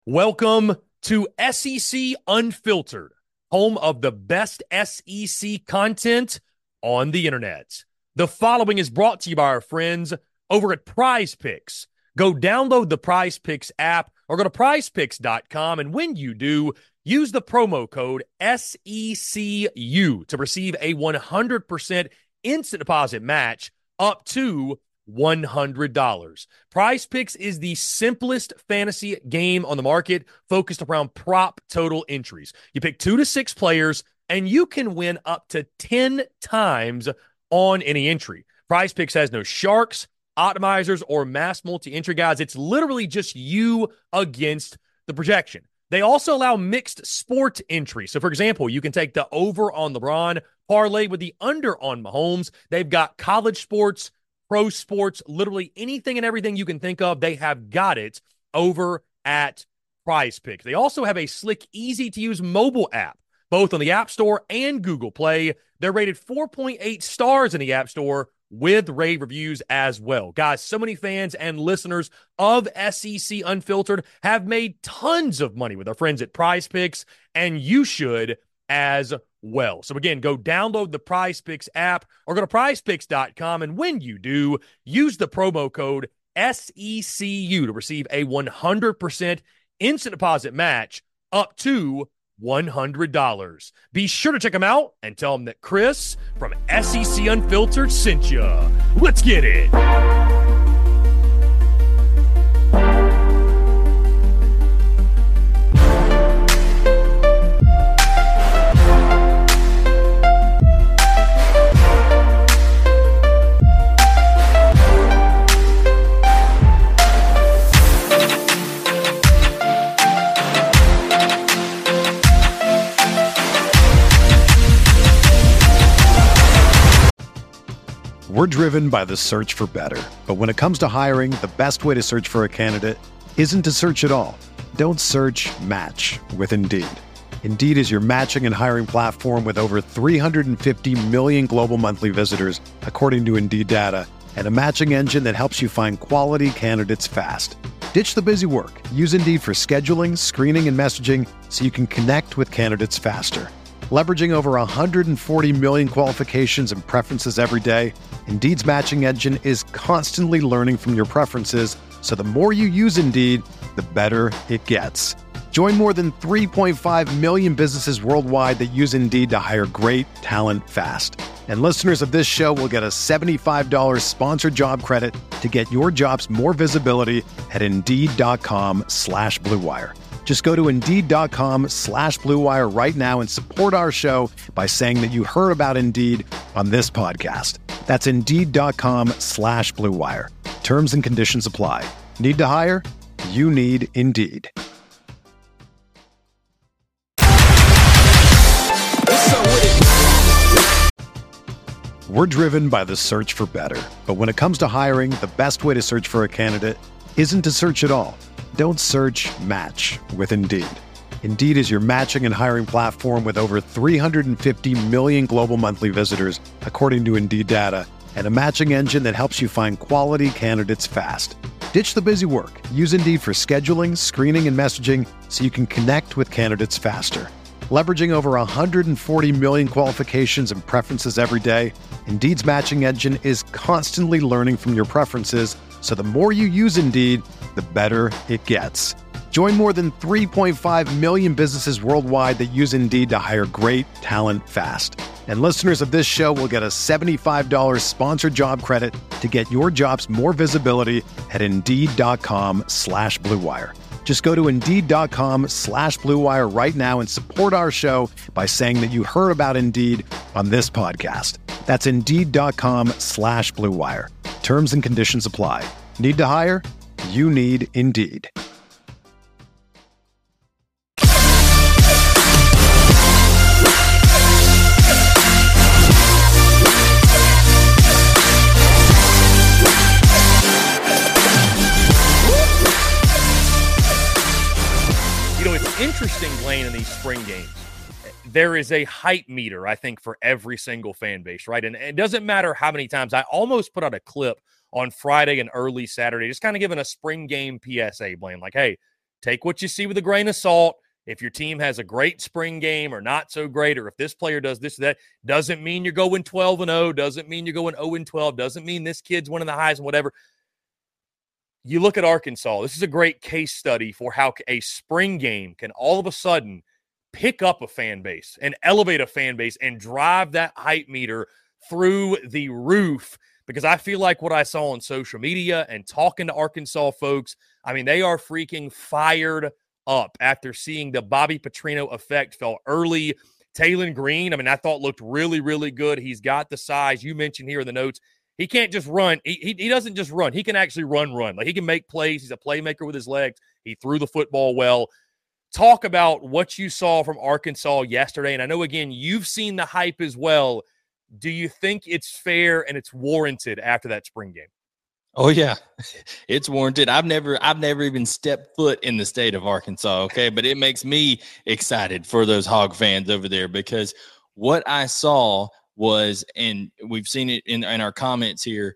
Welcome to SEC Unfiltered, home of the best SEC content on the internet. The following is brought to you by our friends over at Prize Picks. Go download the Prize Picks app or go to prizepicks.com, and when you do, use the promo code SECU to receive a 100% instant deposit match up to $100. Prize Picks is the simplest fantasy game on the market, focused around prop total entries. You pick 2 to 6 players, and you can win up to 10 times on any entry. Prize Picks has no sharks, optimizers, or mass multi-entry guides. It's literally just you against the projection. They also allow mixed sport entry. So, for example, you can take the over on LeBron, parlay with the under on Mahomes. They've got college sports, pro sports, literally anything and everything you can think of, they have got it over at Prize Picks. They also have a slick, easy-to-use mobile app, both on the App Store and Google Play. They're rated 4.8 stars in the App Store with rave reviews as well. Guys, so many fans and listeners of SEC Unfiltered have made tons of money with our friends at Prize Picks, and you should as well. So again, go download the Prize Picks app or go to prizepicks.com, and when you do, use the promo code SECU to receive a 100% instant deposit match up to $100. Be sure to check them out and tell them that Chris from SEC Unfiltered sent you. Let's get it. We're driven by the search for better. But when it comes to hiring, the best way to search for a candidate isn't to search at all. Don't search, match with Indeed. Indeed is your matching and hiring platform with over 350 million global monthly visitors, according to Indeed data, and a matching engine that helps you find quality candidates fast. Ditch the busy work. Use Indeed for scheduling, screening, and messaging so you can connect with candidates faster. Leveraging over 140 million qualifications and preferences every day, Indeed's matching engine is constantly learning from your preferences, so the more you use Indeed, the better it gets. Join more than 3.5 million businesses worldwide that use Indeed to hire great talent fast. And listeners of this show will get a $75 sponsored job credit to get your jobs more visibility at Indeed.com/Blue Wire. Just go to Indeed.com/Blue Wire right now and support our show by saying that you heard about Indeed on this podcast. That's Indeed.com/Blue Wire. Terms and conditions apply. Need to hire? You need Indeed. We're driven by the search for better. But when it comes to hiring, the best way to search for a candidate isn't to search at all. Don't search, match with Indeed. Indeed is your matching and hiring platform with over 350 million global monthly visitors, according to Indeed data, and a matching engine that helps you find quality candidates fast. Ditch the busy work. Use Indeed for scheduling, screening, and messaging so you can connect with candidates faster. Leveraging over 140 million qualifications and preferences every day, Indeed's matching engine is constantly learning from your preferences, so the more you use Indeed, the better it gets. Join more than 3.5 million businesses worldwide that use Indeed to hire great talent fast. And listeners of this show will get a $75 sponsored job credit to get your jobs more visibility at Indeed.com/Blue Wire. Just go to Indeed.com/Blue Wire right now and support our show by saying that you heard about Indeed on this podcast. That's Indeed.com/Blue Wire. Terms and conditions apply. Need to hire? You need Indeed. You know, it's interesting, Blaine, in these spring games. There is a hype meter, I think, for every single fan base, right? And it doesn't matter how many times. I almost put out a clip on Friday and early Saturday, just kind of giving a spring game PSA, Blaine. Like, hey, take what you see with a grain of salt. If your team has a great spring game or not so great, or if this player does this or that, doesn't mean you're going 12-0, doesn't mean you're going 0-12, doesn't mean this kid's winning the Heisman, whatever. You look at Arkansas. This is a great case study for how a spring game can all of a sudden pick up a fan base and elevate a fan base and drive that hype meter through the roof. Because I feel like what I saw on social media and talking to Arkansas folks, I mean, they are freaking fired up after seeing the Bobby Petrino effect fell early. Taylen Green, I mean, I thought looked really, really good. He's got the size. You mentioned here in the notes, he can't just run. He doesn't just run. He can actually run. Like, he can make plays. He's a playmaker with his legs. He threw the football well. Talk about what you saw from Arkansas yesterday. And I know, again, you've seen the hype as well. Do you think it's fair and it's warranted after that spring game? Oh yeah, it's warranted. I've never even stepped foot in the state of Arkansas. Okay. But it makes me excited for those Hog fans over there, because what I saw was, and we've seen it in our comments here,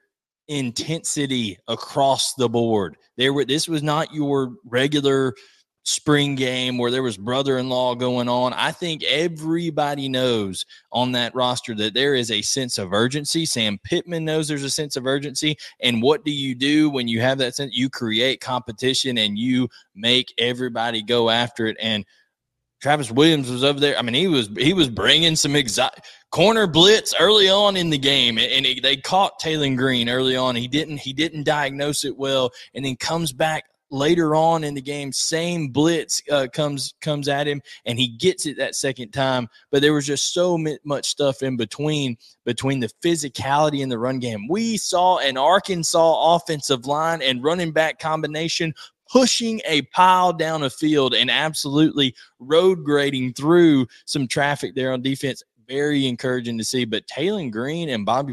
intensity across the board. This was not your regular spring game where there was brother-in-law going on. I think everybody knows on that roster that there is a sense of urgency. Sam Pittman knows there's a sense of urgency. And what do you do when you have that sense? You create competition and you make everybody go after it. And Travis Williams was over there. I mean, he was bringing some corner blitz early on in the game, and they caught Taylen Green early on. He didn't diagnose it well, and then comes back later on in the game, same blitz comes at him, and he gets it that second time. But there was just so much stuff in between the physicality and the run game. We saw an Arkansas offensive line and running back combination pushing a pile down a field and absolutely road grading through some traffic there on defense. Very encouraging to see. But Taylen Green and Bobby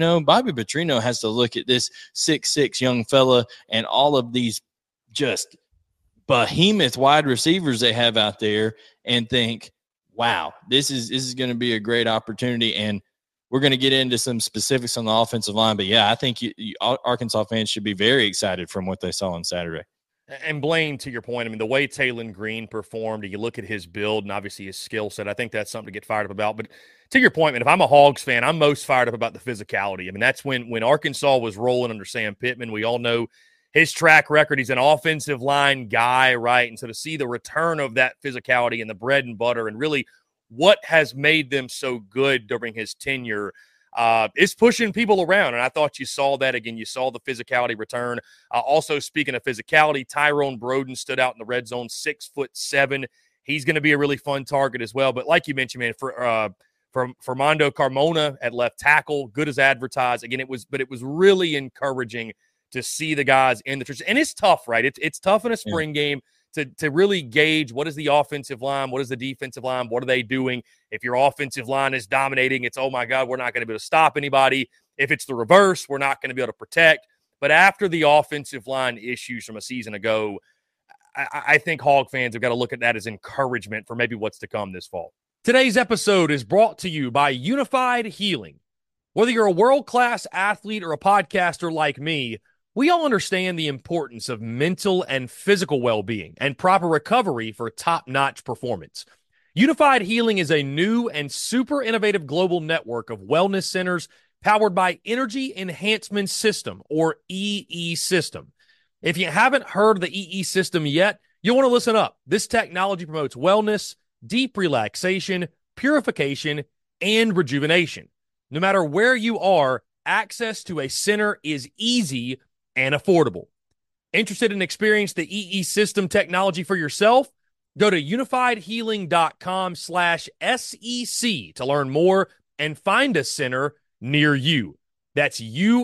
Petrino has to look at this 6'6" young fella and all of these just behemoth wide receivers they have out there and think, wow, this is going to be a great opportunity. And we're going to get into some specifics on the offensive line. But, yeah, I think Arkansas fans should be very excited from what they saw on Saturday. And Blaine, to your point, I mean, the way Taylen Green performed, you look at his build and obviously his skill set, I think that's something to get fired up about. But to your point, man, if I'm a Hogs fan, I'm most fired up about the physicality. I mean, that's when Arkansas was rolling under Sam Pittman. We all know his track record. He's an offensive line guy, right? And so to see the return of that physicality and the bread and butter and really what has made them so good during his tenure is pushing people around. And I thought you saw that again. You saw the physicality return. Also, speaking of physicality, Tyrone Broden stood out in the red zone, 6'7". He's going to be a really fun target as well. But like you mentioned, man, for Mondo Carmona at left tackle, good as advertised. Again, it was really encouraging to see the guys in the trenches. And it's tough, right? It's tough in a spring game to really gauge what is the offensive line, what is the defensive line, what are they doing. If your offensive line is dominating, it's, oh, my God, we're not going to be able to stop anybody. If it's the reverse, we're not going to be able to protect. But after the offensive line issues from a season ago, I think Hog fans have got to look at that as encouragement for maybe what's to come this fall. Today's episode is brought to you by Unified Healing. Whether you're a world-class athlete or a podcaster like me, we all understand the importance of mental and physical well-being and proper recovery for top-notch performance. Unified Healing is a new and super innovative global network of wellness centers powered by Energy Enhancement System, or EE System. If you haven't heard of the EE System yet, you'll want to listen up. This technology promotes wellness, deep relaxation, purification, and rejuvenation. No matter where you are, access to a center is easy and affordable. Interested in experiencing the EE System technology for yourself? Go to unifiedhealing.com/SEC to learn more and find a center near you. That's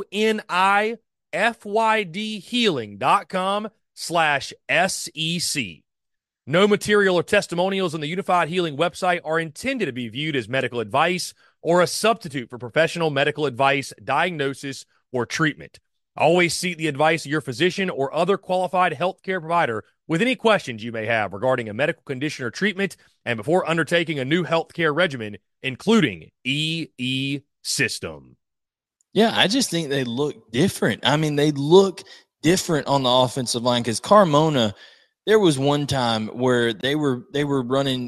UNIFYDhealing.com/SEC. No material or testimonials on the Unified Healing website are intended to be viewed as medical advice or a substitute for professional medical advice, diagnosis, or treatment. Always seek the advice of your physician or other qualified healthcare provider with any questions you may have regarding a medical condition or treatment and before undertaking a new healthcare regimen, including EE System. Yeah, I just think they look different. I mean, they look different on the offensive line because Carmona, there was one time where they were running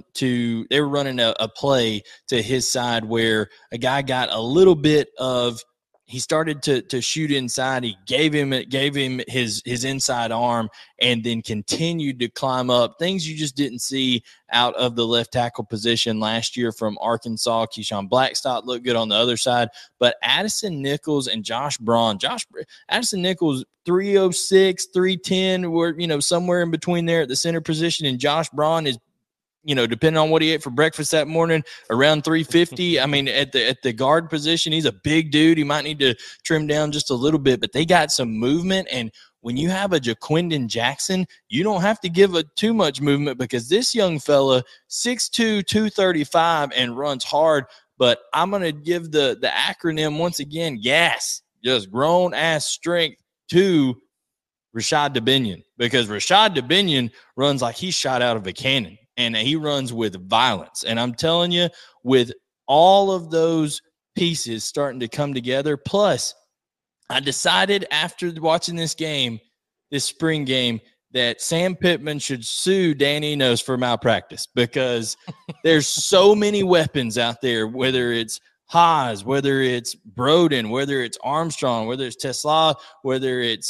a play to his side where a guy got a little bit of, he started to shoot inside. He gave him his inside arm and then continued to climb up. Things you just didn't see out of the left tackle position last year from Arkansas. Keyshawn Blackstock looked good on the other side, but Addison Nichols and Josh Braun. Addison Nichols 306, 310, were somewhere in between there at the center position, and Josh Braun is, depending on what he ate for breakfast that morning, around 350. I mean, at the guard position, he's a big dude. He might need to trim down just a little bit, but they got some movement. And when you have a Jaquindon Jackson, you don't have to give too much movement, because this young fella, 6'2", 235, and runs hard. But I'm going to give the acronym once again, GAS, just grown-ass strength, to Rashad Dubinion, because Rashad Dubinion runs like he's shot out of a cannon. And he runs with violence. And I'm telling you, with all of those pieces starting to come together, plus I decided after watching this spring game, that Sam Pittman should sue Dan Enos for malpractice, because there's so many weapons out there, whether it's Haas, whether it's Broden, whether it's Armstrong, whether it's Tesla, whether it's,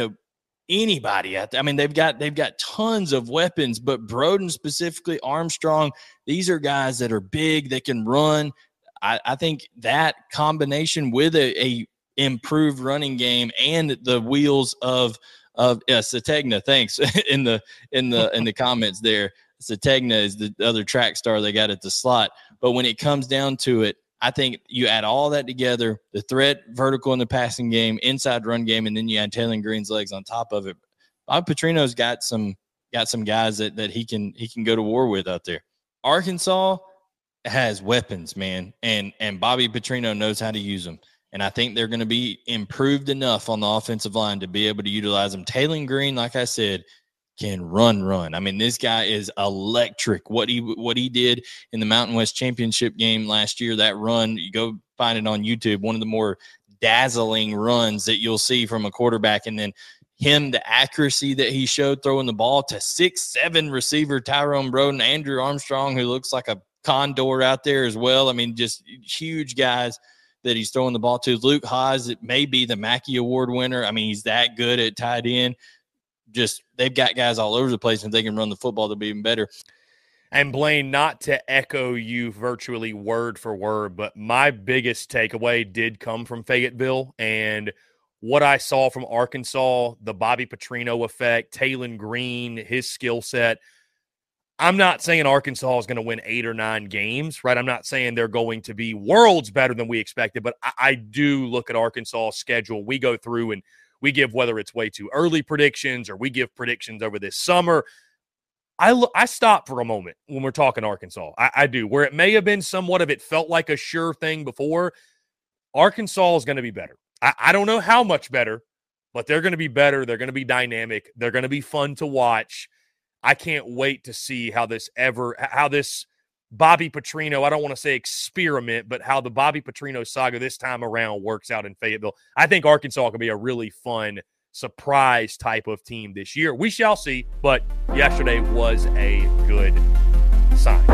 anybody out there. I mean, they've got tons of weapons, but Broden specifically, Armstrong, these are guys that are big, that can run. I think that combination with a improved running game and the wheels of Sategna, thanks, in the comments there. Sategna is the other track star they got at the slot. But when it comes down to it, I think you add all that together, the threat vertical in the passing game, inside run game, and then you add Taylor Green's legs on top of it. Bob Petrino's got some guys that he can go to war with out there. Arkansas has weapons, man, and Bobby Petrino knows how to use them. And I think they're going to be improved enough on the offensive line to be able to utilize them. Taylor Green, like I said, can run. I mean, this guy is electric. What he did in the Mountain West Championship game last year, that run, you go find it on YouTube, one of the more dazzling runs that you'll see from a quarterback. And then the accuracy that he showed throwing the ball to 6'7" receiver Tyrone Broden, Andrew Armstrong, who looks like a condor out there as well. I mean, just huge guys that he's throwing the ball to. Luke Haas, it may be the Mackey Award winner. I mean, he's that good at tight end. Just they've got guys all over the place, and if they can run the football, they'll be even better. And Blaine, not to echo you virtually word for word, but my biggest takeaway did come from Fayetteville, and what I saw from Arkansas, the Bobby Petrino effect, Taylor Green, his skill set. I'm not saying Arkansas is going to win 8 or 9 games, right? I'm not saying they're going to be worlds better than we expected, but I do look at Arkansas' schedule. We go through and we give, whether it's way too early predictions or we give predictions over this summer. I stop for a moment when we're talking Arkansas. I do. Where it may have been somewhat of it felt like a sure thing before, Arkansas is going to be better. I don't know how much better, but they're going to be better. They're going to be dynamic. They're going to be fun to watch. I can't wait to see how this Bobby Petrino, I don't want to say experiment, but how the Bobby Petrino saga this time around works out in Fayetteville. I think Arkansas can be a really fun surprise type of team this year. We shall see, but yesterday was a good sign.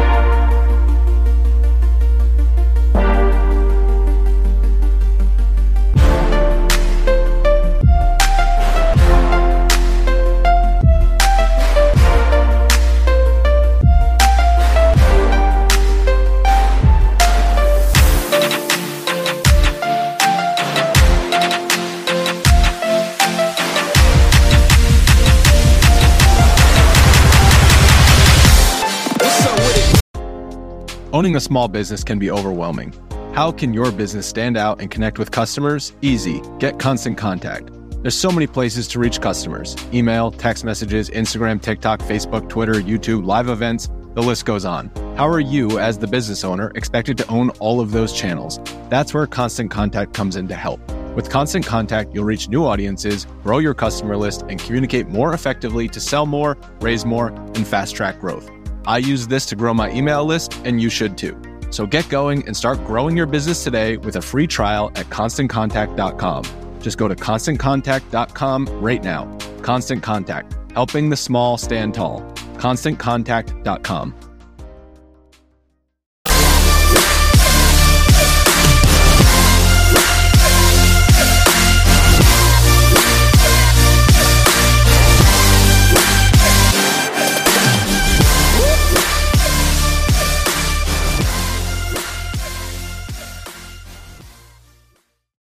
Owning a small business can be overwhelming. How can your business stand out and connect with customers? Easy. Get Constant Contact. There's so many places to reach customers. Email, text messages, Instagram, TikTok, Facebook, Twitter, YouTube, live events, the list goes on. How are you, as the business owner, expected to own all of those channels? That's where Constant Contact comes in to help. With Constant Contact, you'll reach new audiences, grow your customer list, and communicate more effectively to sell more, raise more, and fast-track growth. I use this to grow my email list, and you should too. So get going and start growing your business today with a free trial at ConstantContact.com. Just go to ConstantContact.com right now. Constant Contact, helping the small stand tall. ConstantContact.com.